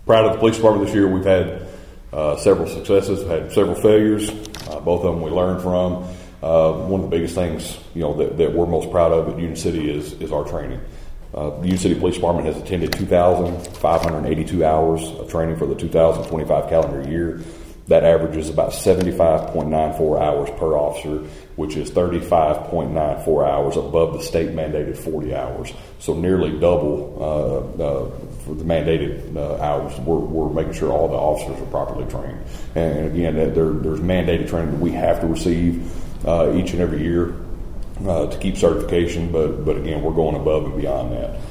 Proud of the police department this year. We've had several successes, had several failures. Both of them we learned from. One of the biggest things that we're most proud of at Union City is our training. The Union City Police Department has attended 2,582 hours of training for the 2025 calendar year. That averages about 75.94 hours per officer, which is 35.94 hours above the state mandated 40 hours. So nearly double for the mandated hours. We're making sure all the officers are properly trained. And again, there's mandated training that we have to receive each and every year to keep certification. But again, we're going above and beyond that.